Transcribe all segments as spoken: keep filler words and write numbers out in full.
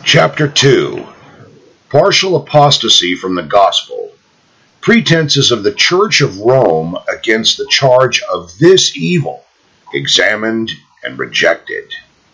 Chapter two. Partial apostasy from the gospel. Pretenses of the Church of Rome against the charge of this evil, examined and rejected.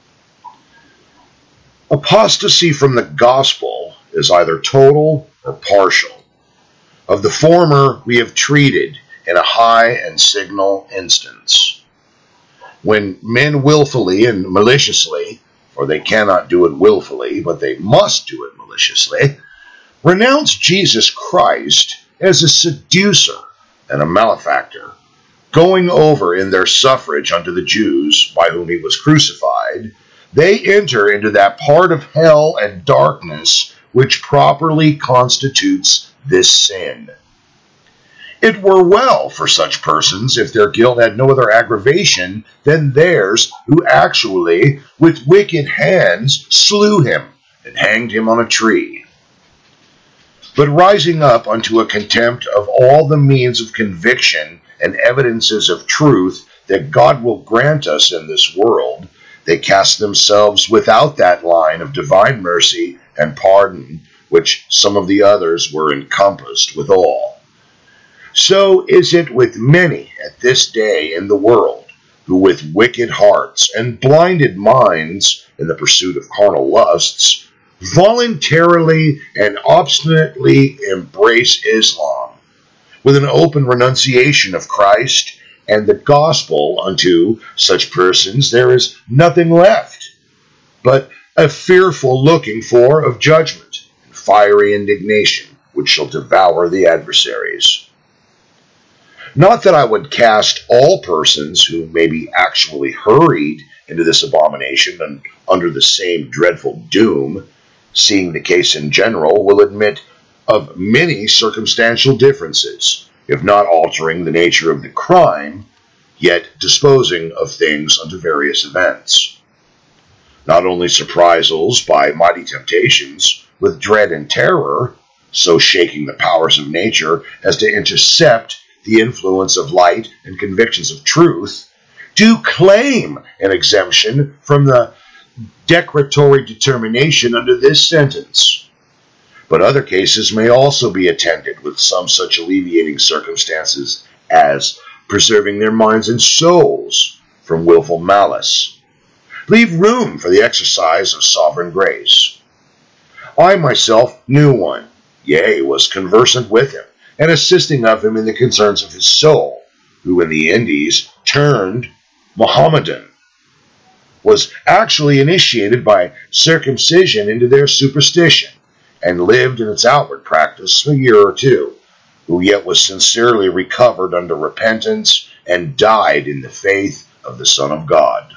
Apostasy from the gospel is either total or partial. Of the former we have treated in a high and signal instance. When men willfully and maliciously, for they cannot do it willfully, but they must do it maliciously, renounce Jesus Christ as a seducer and a malefactor, going over in their suffrage unto the Jews by whom he was crucified, they enter into that part of hell and darkness which properly constitutes this sin. It were well for such persons if their guilt had no other aggravation than theirs who actually, with wicked hands, slew him and hanged him on a tree. But rising up unto a contempt of all the means of conviction and evidences of truth that God will grant us in this world, they cast themselves without that line of divine mercy and pardon which some of the others were encompassed withal. So is it with many at this day in the world, who with wicked hearts and blinded minds in the pursuit of carnal lusts, voluntarily and obstinately embrace Islam, with an open renunciation of Christ and the gospel. Unto such persons there is nothing left but a fearful looking for of judgment and fiery indignation, which shall devour the adversaries. Not that I would cast all persons who may be actually hurried into this abomination and under the same dreadful doom, seeing the case in general will admit of many circumstantial differences, if not altering the nature of the crime, yet disposing of things unto various events. Not only surprisals by mighty temptations, with dread and terror, so shaking the powers of nature as to intercept the influence of light and convictions of truth, do claim an exemption from the decretory determination under this sentence. But other cases may also be attended with some such alleviating circumstances as preserving their minds and souls from willful malice. Leave room for the exercise of sovereign grace. I myself knew one, yea, was conversant with him, and assisting of him in the concerns of his soul, who in the Indies turned Mohammedan, was actually initiated by circumcision into their superstition, and lived in its outward practice a year or two, who yet was sincerely recovered unto repentance, and died in the faith of the Son of God.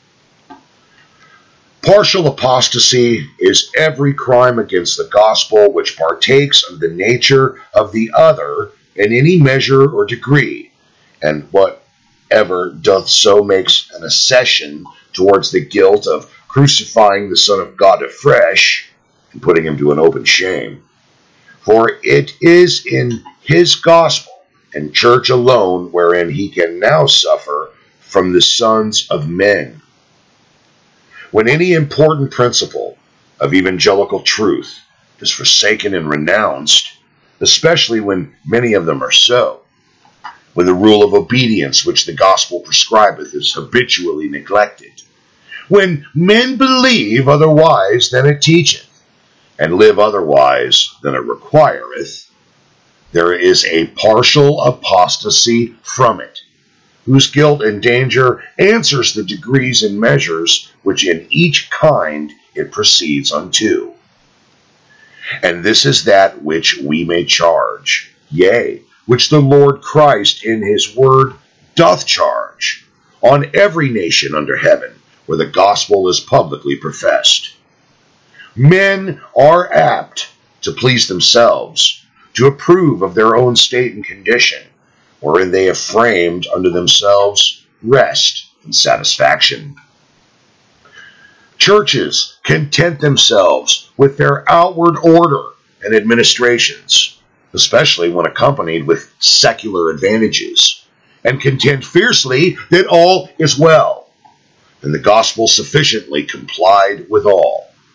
Partial apostasy is every crime against the gospel which partakes of the nature of the other in any measure or degree, and whatever doth so makes an accession towards the guilt of crucifying the Son of God afresh, and putting him to an open shame. For it is in his gospel and church alone wherein he can now suffer from the sons of men. When any important principle of evangelical truth is forsaken and renounced, especially when many of them are so, when the rule of obedience which the gospel prescribeth is habitually neglected, when men believe otherwise than it teacheth, and live otherwise than it requireth, there is a partial apostasy from it, whose guilt and danger answers the degrees and measures which in each kind it proceeds unto. And this is that which we may charge, yea, which the Lord Christ in his word doth charge, on every nation under heaven, where the gospel is publicly professed. Men are apt to please themselves, to approve of their own state and condition, wherein they have framed unto themselves rest and satisfaction. Churches content themselves with their outward order and administrations, especially when accompanied with secular advantages, and contend fiercely that all is well, and the gospel sufficiently complied withal,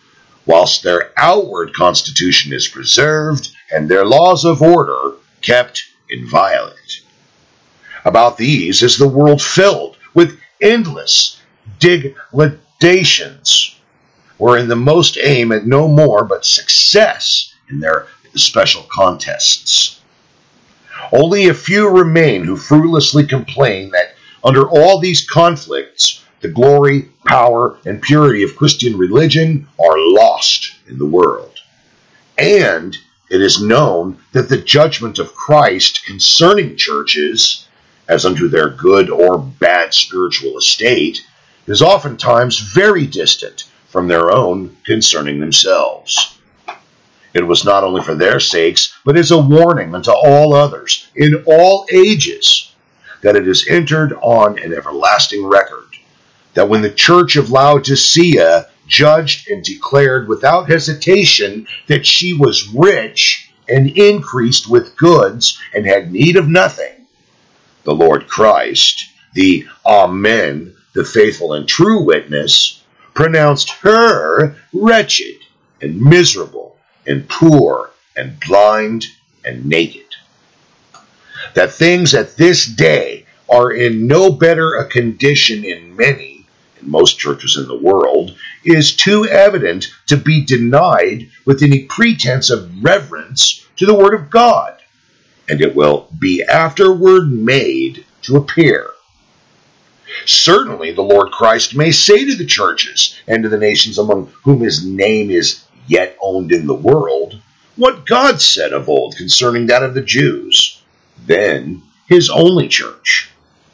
whilst their outward constitution is preserved and their laws of order kept inviolate. About these is the world filled with endless digletations, wherein the most aim at no more but success in their special contests. Only a few remain who fruitlessly complain that under all these conflicts, the glory, power, and purity of Christian religion are lost in the world. And it is known that the judgment of Christ concerning churches, as unto their good or bad spiritual estate, is oftentimes very distant from their own concerning themselves. It was not only for their sakes, but is a warning unto all others, in all ages, that it is entered on an everlasting record, that when the church of Laodicea judged and declared without hesitation that she was rich and increased with goods and had need of nothing, the Lord Christ, the Amen, the faithful and true witness, pronounced her wretched and miserable and poor and blind and naked. That things at this day are in no better a condition in many, in most churches in the world, is too evident to be denied with any pretense of reverence to the Word of God, and it will be afterward made to appear. Certainly the Lord Christ may say to the churches and to the nations among whom his name is yet owned in the world, what God said of old concerning that of the Jews, then his only church.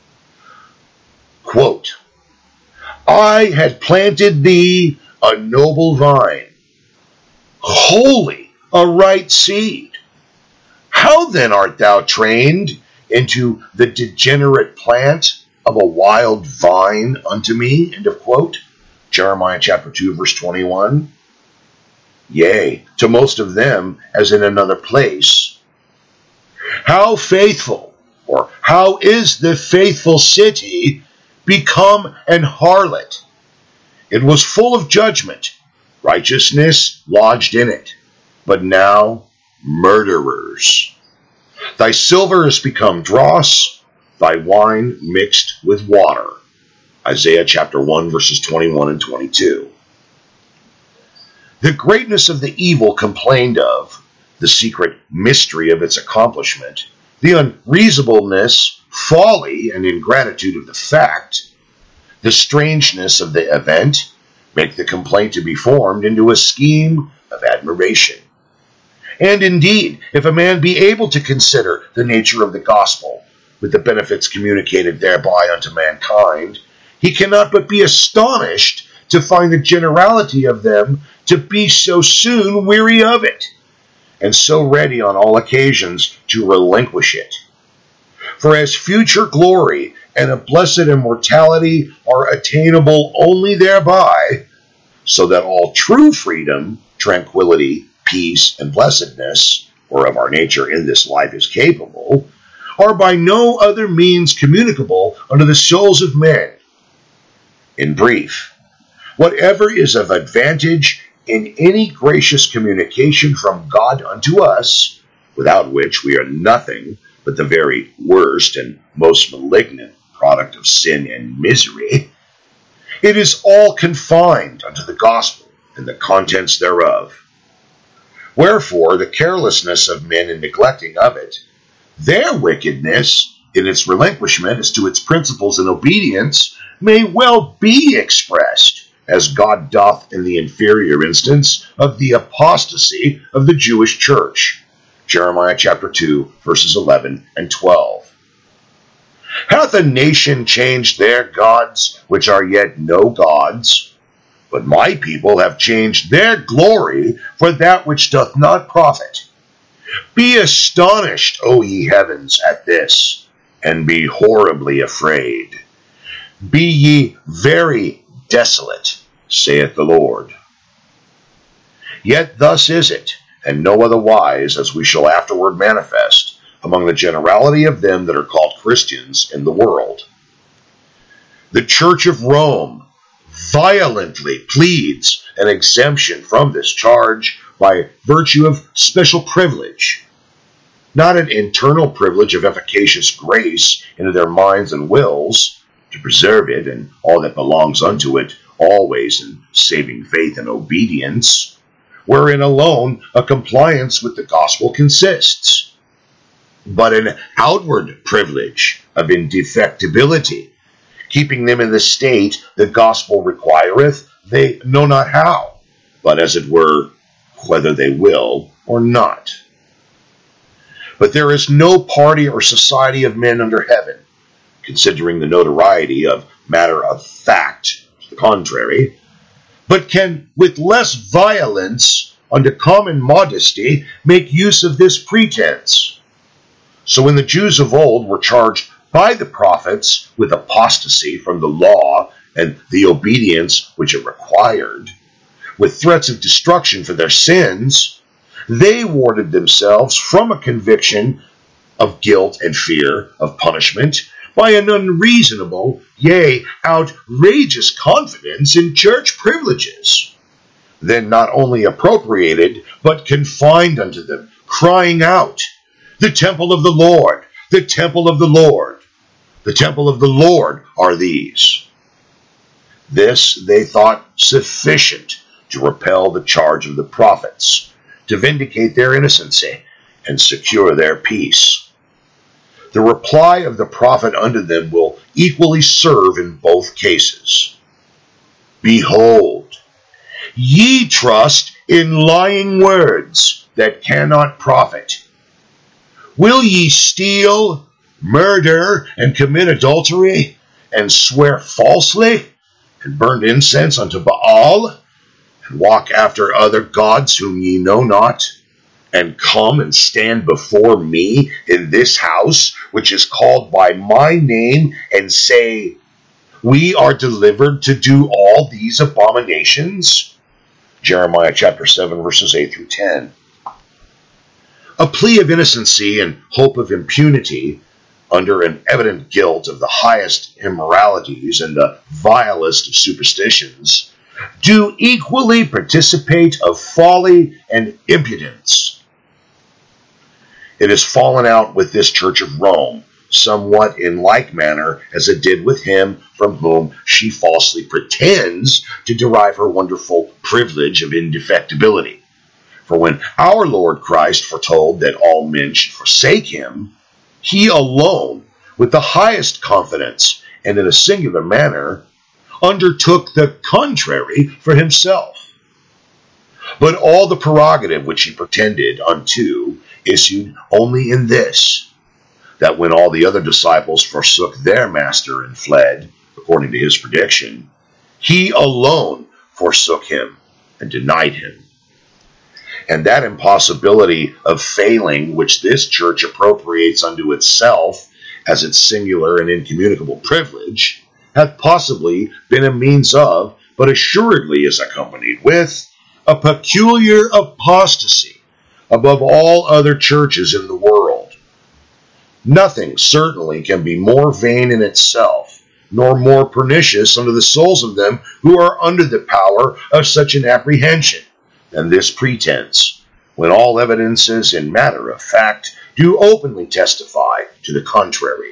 Quote, I had planted thee a noble vine, wholly a right seed. How then art thou trained into the degenerate plant of a wild vine unto me? End of quote. Jeremiah chapter two, verse twenty-one. Yea, to most of them, as in another place. How faithful, or how is the faithful city become an harlot? It was full of judgment, righteousness lodged in it, but now murderers. Thy silver is become dross, thy wine mixed with water. Isaiah chapter one, verses twenty-one and twenty-two. The greatness of the evil complained of, the secret mystery of its accomplishment, the unreasonableness, folly, and ingratitude of the fact, the strangeness of the event, make the complaint to be formed into a scheme of admiration. And indeed, if a man be able to consider the nature of the gospel, with the benefits communicated thereby unto mankind, he cannot but be astonished to find the generality of them to be so soon weary of it, and so ready on all occasions to relinquish it. For as future glory and a blessed immortality are attainable only thereby, so that all true freedom, tranquility, peace, and blessedness, whereof our nature in this life is capable, are by no other means communicable unto the souls of men. In brief, whatever is of advantage in any gracious communication from God unto us, without which we are nothing but the very worst and most malignant product of sin and misery, it is all confined unto the gospel and the contents thereof. Wherefore the carelessness of men in neglecting of it, their wickedness in its relinquishment as to its principles and obedience, may well be expressed, as God doth in the inferior instance of the apostasy of the Jewish church. Jeremiah chapter two, verses eleven and twelve. Hath a nation changed their gods, which are yet no gods? But my people have changed their glory for that which doth not profit. Be astonished, O ye heavens, at this, and be horribly afraid. Be ye very desolate, saith the Lord. Yet thus is it, and no otherwise, as we shall afterward manifest, among the generality of them that are called Christians in the world. The Church of Rome, violently pleads an exemption from this charge by virtue of special privilege, not an internal privilege of efficacious grace into their minds and wills, to preserve it and all that belongs unto it always in saving faith and obedience, wherein alone a compliance with the gospel consists, but an outward privilege of indefectibility, keeping them in the state the gospel requireth, they know not how, but as it were, whether they will or not. But there is no party or society of men under heaven, considering the notoriety of matter of fact, to the contrary, but can with less violence, under common modesty, make use of this pretense. So when the Jews of old were charged by the prophets with apostasy from the law and the obedience which it required, with threats of destruction for their sins, they warded themselves from a conviction of guilt and fear of punishment by an unreasonable, yea, outrageous confidence in church privileges, then not only appropriated, but confined unto them, crying out, "The temple of the Lord, the temple of the Lord, the temple of the Lord are these." This they thought sufficient to repel the charge of the prophets, to vindicate their innocency, and secure their peace. The reply of the prophet unto them will equally serve in both cases. Behold, ye trust in lying words that cannot profit. Will ye steal, murder, and commit adultery, and swear falsely, and burn incense unto Baal, and walk after other gods whom ye know not, and come and stand before me in this house, which is called by my name, and say, "We are delivered to do all these abominations"? Jeremiah chapter seven, verses eight through ten. A plea of innocency and hope of impunity under an evident guilt of the highest immoralities and the vilest of superstitions do equally participate of folly and impudence. It has fallen out with this Church of Rome, somewhat in like manner as it did with him from whom she falsely pretends to derive her wonderful privilege of indefectibility. For when our Lord Christ foretold that all men should forsake him, he alone, with the highest confidence and in a singular manner, undertook the contrary for himself. But all the prerogative which he pretended unto issued only in this, that when all the other disciples forsook their master and fled, according to his prediction, he alone forsook him and denied him. And that impossibility of failing which this church appropriates unto itself as its singular and incommunicable privilege hath possibly been a means of, but assuredly is accompanied with, a peculiar apostasy above all other churches in the world. Nothing certainly can be more vain in itself, nor more pernicious unto the souls of them who are under the power of such an apprehension, than this pretense, when all evidences in matter of fact do openly testify to the contrary.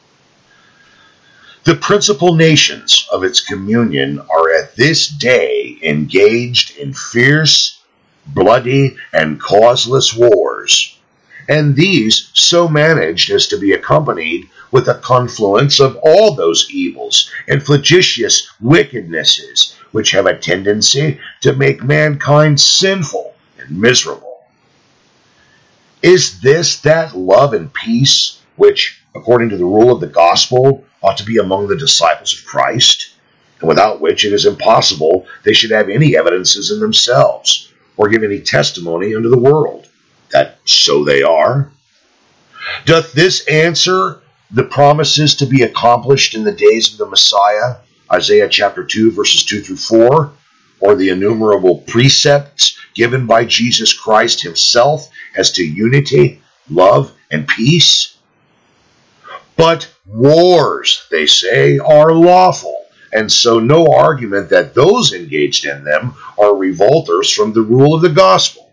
The principal nations of its communion are at this day engaged in fierce, bloody, and causeless wars, and these so managed as to be accompanied with a confluence of all those evils and flagitious wickednesses which have a tendency to make mankind sinful and miserable. Is this that love and peace which, according to the rule of the gospel, ought to be among the disciples of Christ, and without which it is impossible they should have any evidences in themselves, or give any testimony unto the world, that so they are? Doth this answer the promises to be accomplished in the days of the Messiah, Isaiah chapter two, verses two through four, or the innumerable precepts given by Jesus Christ himself as to unity, love, and peace? But wars, they say, are lawful, and so no argument that those engaged in them are revolters from the rule of the gospel.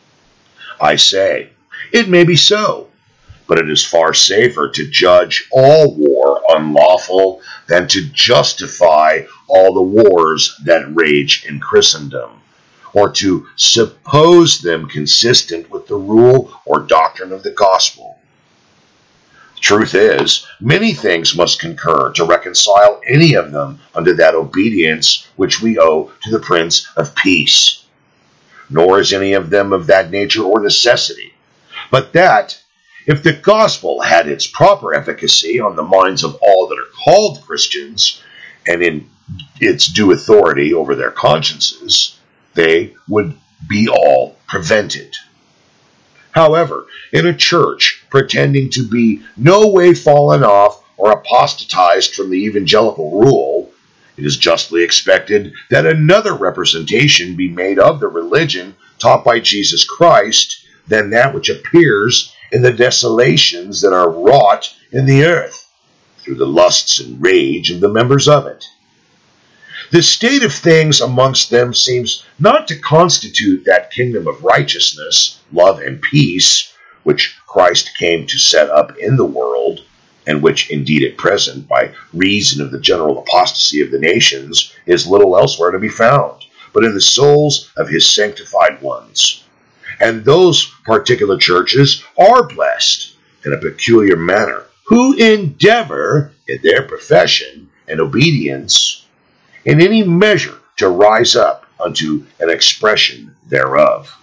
I say, it may be so, but it is far safer to judge all war unlawful than to justify all the wars that rage in Christendom, or to suppose them consistent with the rule or doctrine of the gospel. The truth is, many things must concur to reconcile any of them unto that obedience which we owe to the Prince of Peace. Nor is any of them of that nature or necessity, but that, if the gospel had its proper efficacy on the minds of all that are called Christians, and in its due authority over their consciences, they would be all prevented. However, in a church pretending to be no way fallen off or apostatized from the evangelical rule, it is justly expected that another representation be made of the religion taught by Jesus Christ than that which appears in the desolations that are wrought in the earth through the lusts and rage of the members of it. The state of things amongst them seems not to constitute that kingdom of righteousness, love, and peace which Christ came to set up in the world, and which indeed at present, by reason of the general apostasy of the nations, is little elsewhere to be found, but in the souls of his sanctified ones. And those particular churches are blessed in a peculiar manner, who endeavor in their profession and obedience in any measure to rise up unto an expression thereof.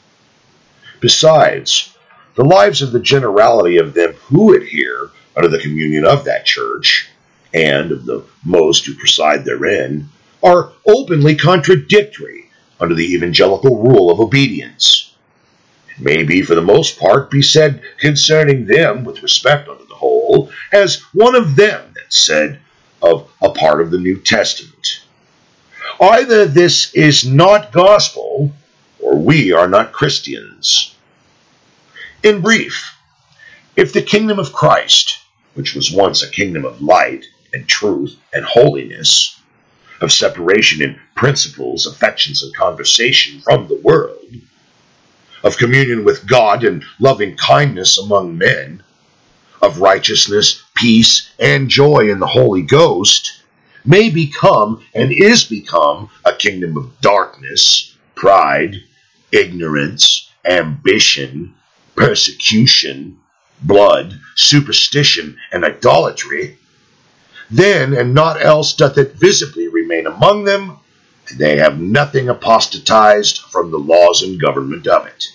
Besides, the lives of the generality of them who adhere under the communion of that church, and of the most who preside therein, are openly contradictory under the evangelical rule of obedience. It may be, for the most part, be said concerning them, with respect unto the whole, as one of them that said of a part of the New Testament, either this is not gospel, or we are not Christians. In brief, if the kingdom of Christ, which was once a kingdom of light and truth and holiness, of separation in principles, affections, and conversation from the world, of communion with God and loving kindness among men, of righteousness, peace, and joy in the Holy Ghost, may become and is become a kingdom of darkness, pride, ignorance, ambition, persecution, blood, superstition, and idolatry, then and not else doth it visibly remain among them, and they have nothing apostatized from the laws and government of it.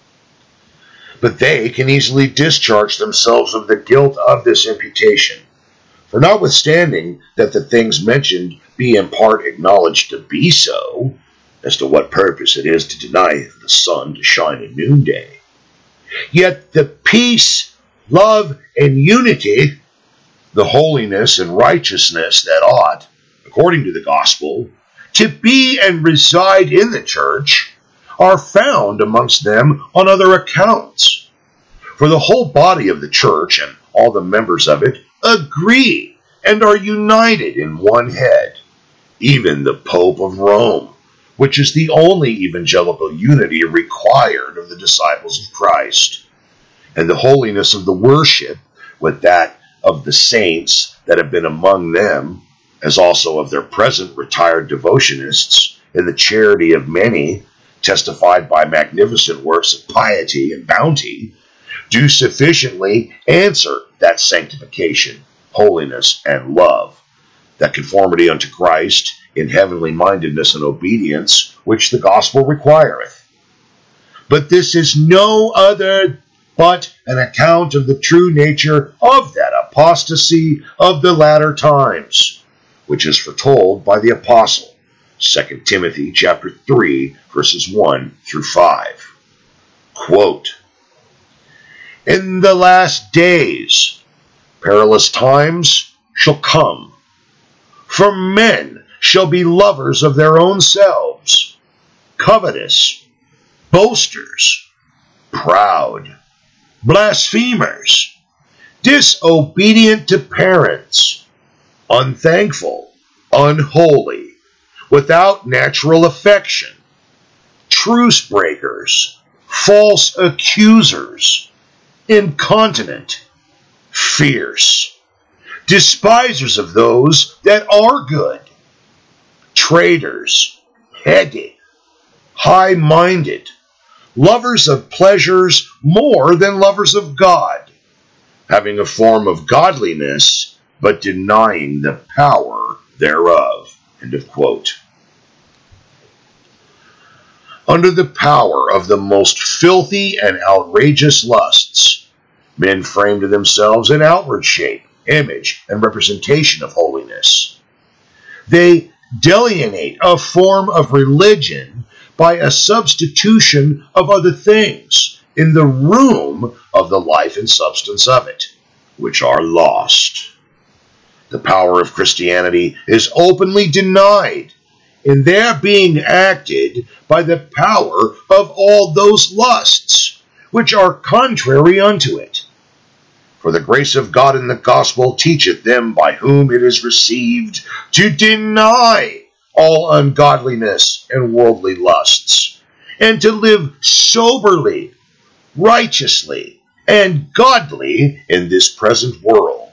But they can easily discharge themselves of the guilt of this imputation. For notwithstanding that the things mentioned be in part acknowledged to be so, as to what purpose it is to deny the sun to shine at noonday, yet the peace, love, and unity, the holiness and righteousness that ought, according to the gospel, to be and reside in the church, are found amongst them on other accounts. For the whole body of the church and all the members of it agree and are united in one head, even the Pope of Rome, which is the only evangelical unity required of the disciples of Christ, and the holiness of the worship with that of the saints that have been among them, as also of their present retired devotionists, in the charity of many, testified by magnificent works of piety and bounty, do sufficiently answer that sanctification, holiness, and love, that conformity unto Christ in heavenly mindedness and obedience, which the gospel requireth. But this is no other but an account of the true nature of that apostasy of the latter times, which is foretold by the apostle, Second Timothy chapter three, verses one through five. Quote, "In the last days perilous times shall come, for men shall be lovers of their own selves, covetous, boasters, proud, blasphemers, disobedient to parents, unthankful, unholy, without natural affection, truce breakers, false accusers, incontinent, fierce, despisers of those that are good, traitors, heady, high-minded, lovers of pleasures more than lovers of God, having a form of godliness, but denying the power thereof. End of quote. Under the power of the most filthy and outrageous lusts, men frame to themselves an outward shape, image, and representation of holiness. They delineate a form of religion by a substitution of other things in the room of the life and substance of it, which are lost. The power of Christianity is openly denied in their being acted by the power of all those lusts, which are contrary unto it. For the grace of God in the gospel teacheth them by whom it is received to deny all ungodliness and worldly lusts, and to live soberly, righteously, and godly in this present world.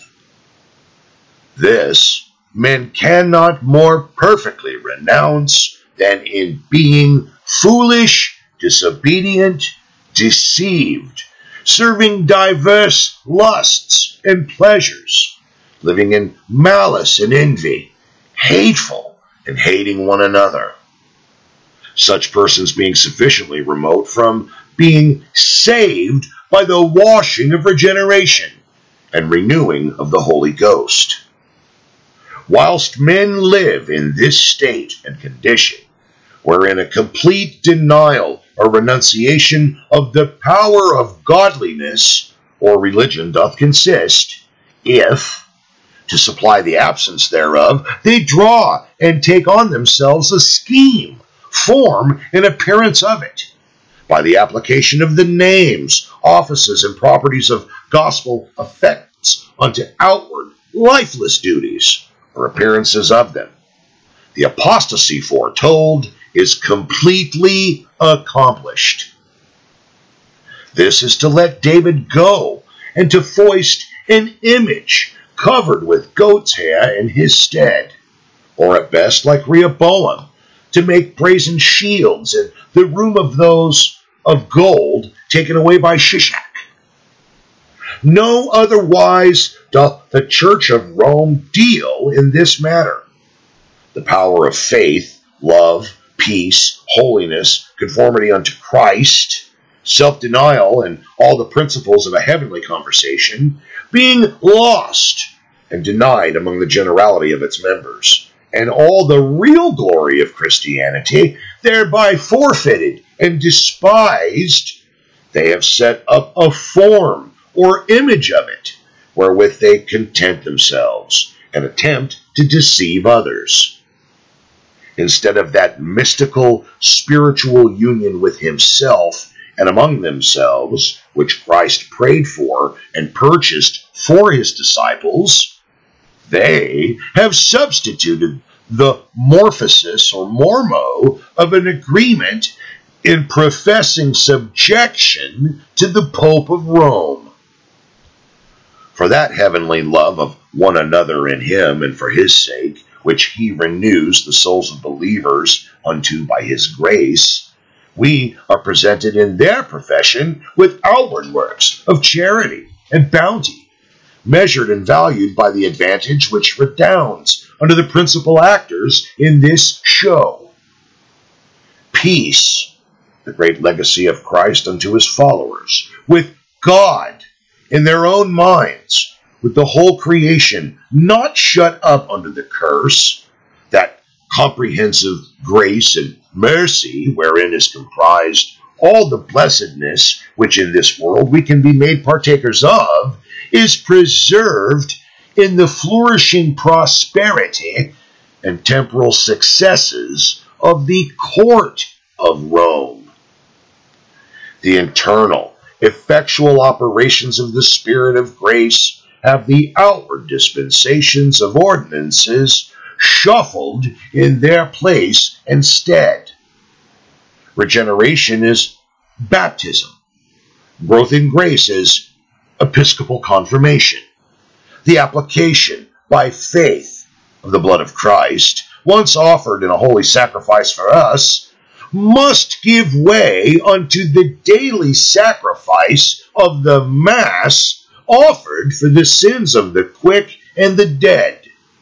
This men cannot more perfectly renounce than in being foolish, disobedient, deceived, serving diverse lusts and pleasures, living in malice and envy, hateful, and hating one another. Such persons being sufficiently remote from being saved by the washing of regeneration and renewing of the Holy Ghost. Whilst men live in this state and condition, wherein a complete denial or renunciation of the power of godliness or religion doth consist, if, to supply the absence thereof, they draw and take on themselves a scheme, form, and appearance of it, by the application of the names, offices, and properties of gospel effects unto outward, lifeless duties, or appearances of them. The apostasy foretold is completely accomplished. This is to let David go, and to foist an image covered with goat's hair in his stead, or at best like Rehoboam, to make brazen shields in the room of those of gold taken away by Shishak. No otherwise doth the Church of Rome deal in this matter. The power of faith, love, peace, holiness, conformity unto Christ, self-denial, and all the principles of a heavenly conversation, being lost and denied among the generality of its members, and all the real glory of Christianity thereby forfeited and despised, they have set up a form or image of it, wherewith they content themselves, and attempt to deceive others. Instead of that mystical, spiritual union with himself and among themselves, which Christ prayed for and purchased for his disciples, they have substituted the morphosis or mormo of an agreement in professing subjection to the Pope of Rome. For that heavenly love of one another in him and for his sake, which he renews the souls of believers unto by his grace, we are presented in their profession with outward works of charity and bounty, measured and valued by the advantage which redounds unto the principal actors in this show. Peace, the great legacy of Christ unto his followers, with God in their own minds, with the whole creation not shut up under the curse, that comprehensive grace and mercy wherein is comprised all the blessedness which in this world we can be made partakers of, is preserved in the flourishing prosperity and temporal successes of the court of Rome. The internal, effectual operations of the Spirit of grace have the outward dispensations of ordinances shuffled in their place and stead. Regeneration is baptism. Growth in grace is episcopal confirmation. The application by faith of the blood of Christ, once offered in a holy sacrifice for us, must give way unto the daily sacrifice of the Mass offered for the sins of the quick and the dead.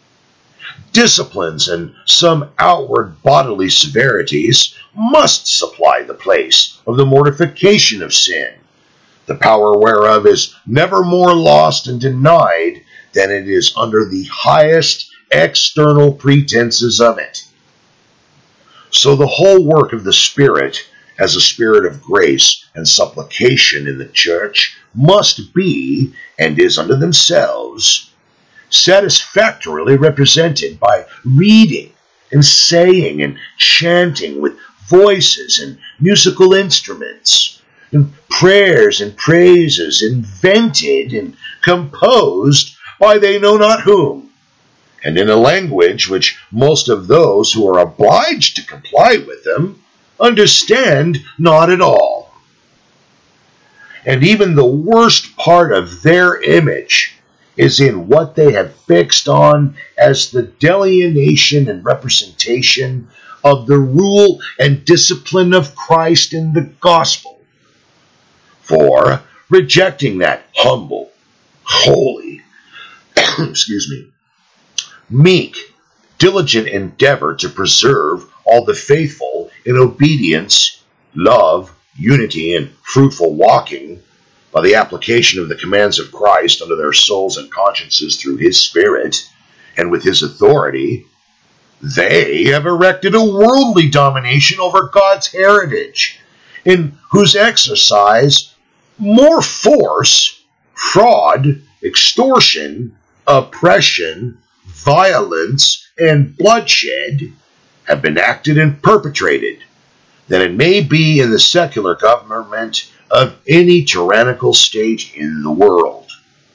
Disciplines and some outward bodily severities must supply the place of the mortification of sin, the power whereof is never more lost and denied than it is under the highest external pretenses of it. So the whole work of the Spirit as a spirit of grace and supplication in the church must be, and is unto themselves, satisfactorily represented by reading and saying and chanting with voices and musical instruments, and prayers and praises invented and composed by they know not whom, and in a language which most of those who are obliged to comply with them understand not at all. And even the worst part of their image is in what they have fixed on as the delineation and representation of the rule and discipline of Christ in the gospel. For, rejecting that humble, holy, excuse me, meek, diligent endeavor to preserve all the faithful in obedience, love, unity, and fruitful walking, by the application of the commands of Christ unto their souls and consciences through his Spirit, and with his authority, they have erected a worldly domination over God's heritage, in whose exercise more force, fraud, extortion, oppression, violence, and bloodshed have been acted and perpetrated than it may be in the secular government of any tyrannical state in the world.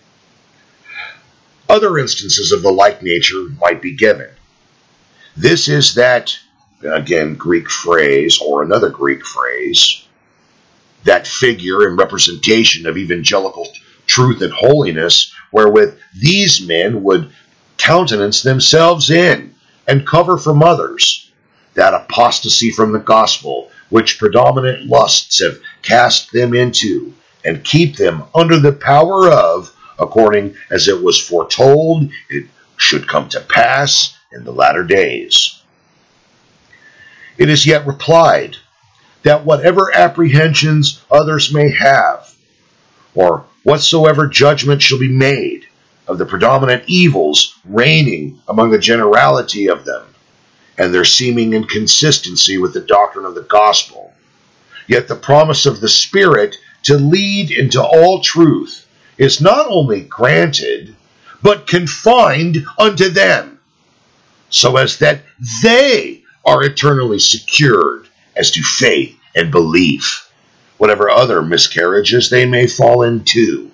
Other instances of the like nature might be given. This is that, again, Greek phrase, or another Greek phrase, that figure and representation of evangelical truth and holiness, wherewith these men would countenance themselves in and cover from others that apostasy from the gospel which predominant lusts have cast them into, and keep them under the power of, according as it was foretold it should come to pass in the latter days. It is yet replied that whatever apprehensions others may have, or whatsoever judgment shall be made of the predominant evils reigning among the generality of them, and their seeming inconsistency with the doctrine of the gospel, yet the promise of the Spirit to lead into all truth is not only granted, but confined unto them, so as that they are eternally secured as to faith and belief, whatever other miscarriages they may fall into.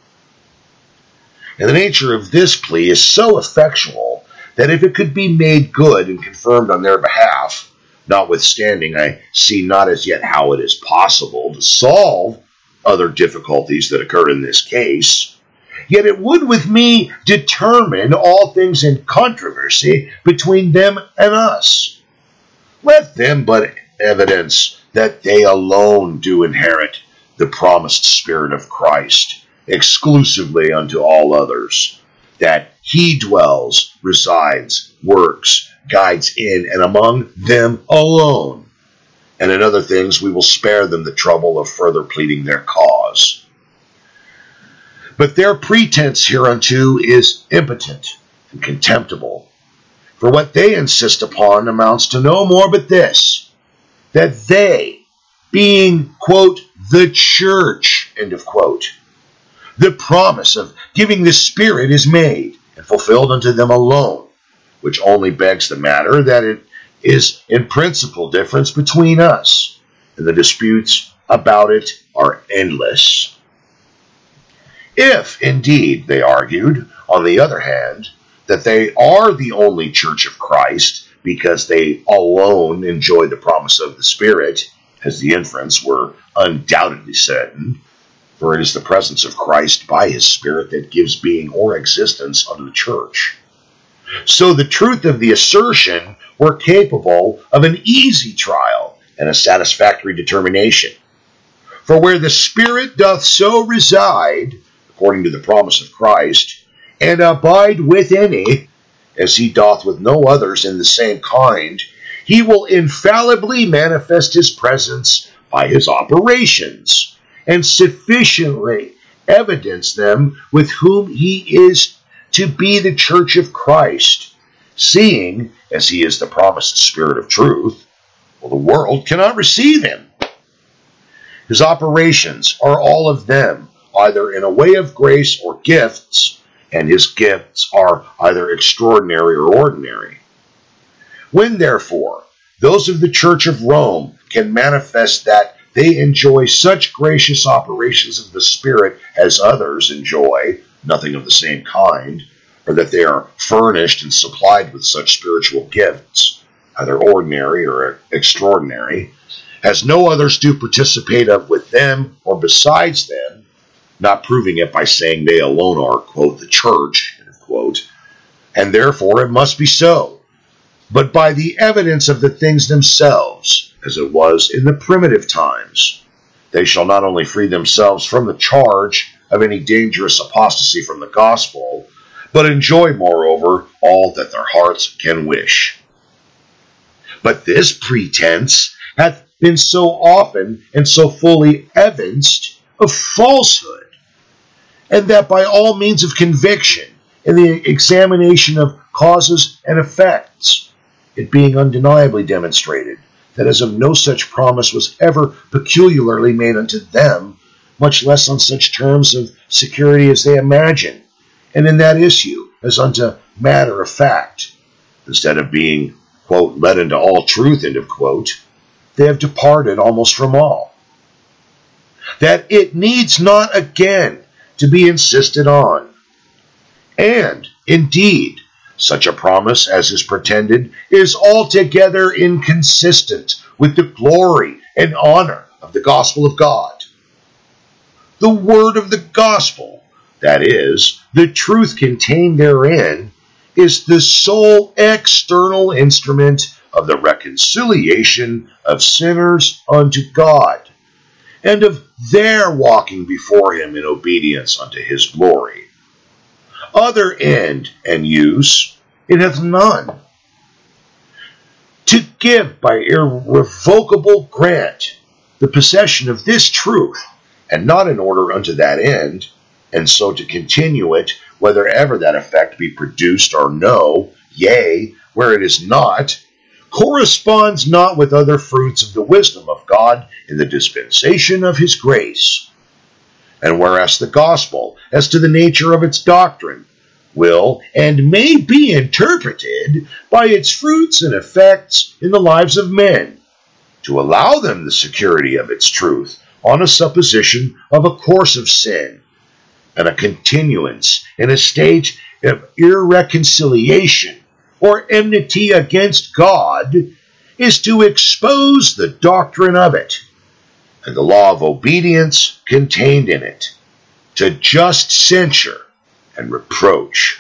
And the nature of this plea is so effectual that if it could be made good and confirmed on their behalf, notwithstanding I see not as yet how it is possible to solve other difficulties that occur in this case, yet it would with me determine all things in controversy between them and us. Let them but evidence that they alone do inherit the promised Spirit of Christ, exclusively unto all others, that he dwells, resides, works, guides in and among them alone. And in other things we will spare them the trouble of further pleading their cause. But their pretense hereunto is impotent and contemptible. For what they insist upon amounts to no more but this, that they, being, quote, the church, end of quote, the promise of giving the Spirit is made and fulfilled unto them alone, which only begs the matter that it is in principal difference between us, and the disputes about it are endless. If, indeed, they argued, on the other hand, that they are the only church of Christ because they alone enjoy the promise of the Spirit, as the inference were undoubtedly certain, for it is the presence of Christ by his Spirit that gives being or existence unto the church. So the truth of the assertion were capable of an easy trial and a satisfactory determination. For where the Spirit doth so reside, according to the promise of Christ, and abide with any, as he doth with no others in the same kind, he will infallibly manifest his presence by his operations, and sufficiently evidence them with whom he is to be the church of Christ, seeing, as he is the promised Spirit of truth, well, the world cannot receive him. His operations are all of them, either in a way of grace or gifts, and his gifts are either extraordinary or ordinary. When, therefore, those of the Church of Rome can manifest that they enjoy such gracious operations of the Spirit as others enjoy, nothing of the same kind, or that they are furnished and supplied with such spiritual gifts, either ordinary or extraordinary, as no others do participate of with them or besides them, not proving it by saying they alone are, quote, the church, end quote, and therefore it must be so, but by the evidence of the things themselves, as it was in the primitive times. They shall not only free themselves from the charge of any dangerous apostasy from the gospel, but enjoy, moreover, all that their hearts can wish. But this pretense hath been so often and so fully evinced of falsehood, and that by all means of conviction, in the examination of causes and effects, it being undeniably demonstrated that as of no such promise was ever peculiarly made unto them, much less on such terms of security as they imagine, and in that issue as unto matter of fact, instead of being, quote, led into all truth, end of quote, they have departed almost from all. That it needs not again to be insisted on. And, indeed, such a promise as is pretended is altogether inconsistent with the glory and honor of the gospel of God. The word of the gospel, that is, the truth contained therein, is the sole external instrument of the reconciliation of sinners unto God, and of their walking before him in obedience unto his glory. Other end and use it hath none. To give by irrevocable grant the possession of this truth, and not in order unto that end, and so to continue it, whether ever that effect be produced or no, yea, where it is not, corresponds not with other fruits of the wisdom of God in the dispensation of his grace. And whereas the gospel, as to the nature of its doctrine, will and may be interpreted by its fruits and effects in the lives of men, to allow them the security of its truth on a supposition of a course of sin, and a continuance in a state of irreconciliation or enmity against God, is to expose the doctrine of it, and the law of obedience contained in it, to just censure and reproach.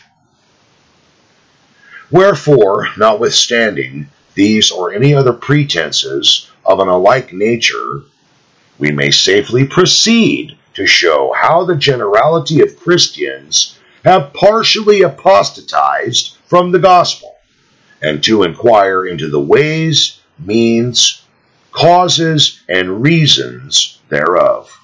Wherefore, notwithstanding these or any other pretenses of an alike nature, we may safely proceed to show how the generality of Christians have partially apostatized from the gospel, and to inquire into the ways, means, causes, and reasons thereof.